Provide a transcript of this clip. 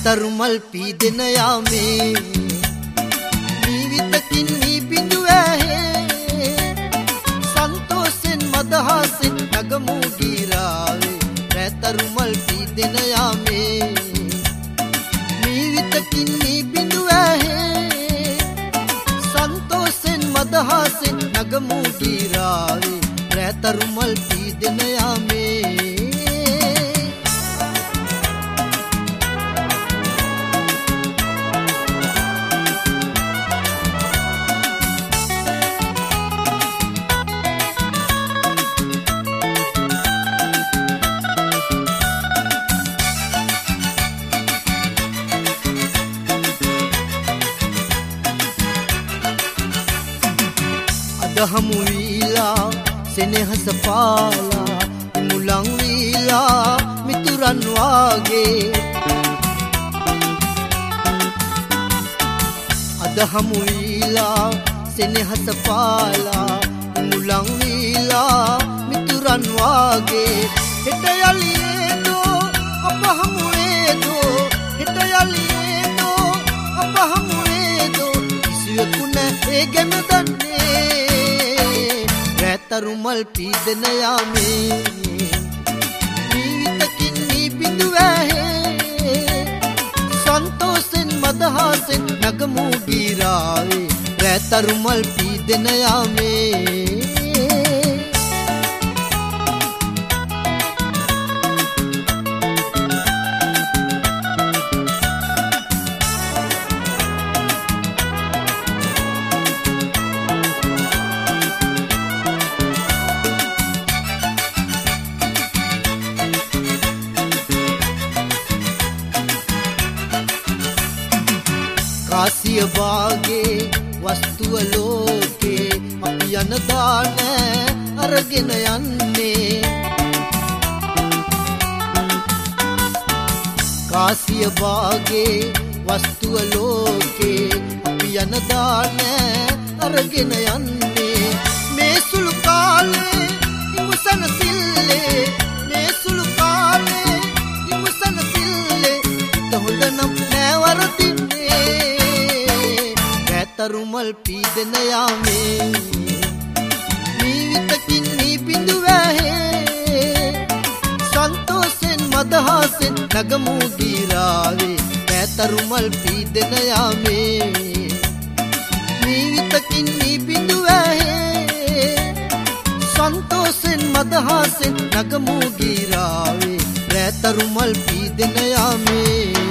රැතරුමල් පීදෙන යාමේ ජීවිතකින් මේ බිඳුව ඇහේ සන්තෝෂෙන් මදහසෙන් නගමු ගීරාවේ රැතරුමල් පීදෙන යාමේ ජීවිතකින් මේ බිඳුව ඇහේ සන්තෝෂෙන් මදහසෙන් නගමු ගීරාවේ රැතරුමල් පීදෙන යාමේ හමු වීලා සෙනෙහස පාලා මුලං වීලා මිතුරන් වාගේ අද හමු වීලා සෙනෙහස පාලා මුලං වීලා මිතුරන් වාගේ හෙට යලියේදෝ අප හමු වේදෝ හෙට යලියේදෝ අප හමු වේදෝ කිසිවෙකු නැ ගෙම දන්නේ රැතරුමල් පීදෙන යාමේ ජීවිතකින් මේ බිඳුව ඇහේ සන්තෝෂෙන් මදහසෙන් නගමු ගීරාවේ රැතරුමල් පීදෙන යාමේ කාසිය වාගේ වස්තුව ලෝකේ අපි යන දාන අරගෙන යන්නේ කාසිය වාගේ වස්තුව ලෝකේ අපි යන දාන අරගෙන යන්නේ මේ සුළු කාලේ ඉමුසන සිල්ලේ මේ සුළු කාලේ ඉමුසන සිල්ලේ තහොඳ නම් නැවරදින් රැතරුමල් පීදෙන යාමේ ජීවිතකින් මේ බිඳුව ඇහේ සන්තෝෂෙන් මදහසෙන් නගමු ගීරාවේ රැතරුමල් පීදෙන යාමේ ජීවිතකින් මේ බිඳුව ඇහේ සන්තෝෂෙන් මදහසෙන් නගමු ගීරාවේ රැතරුමල් පීදෙන යාමේ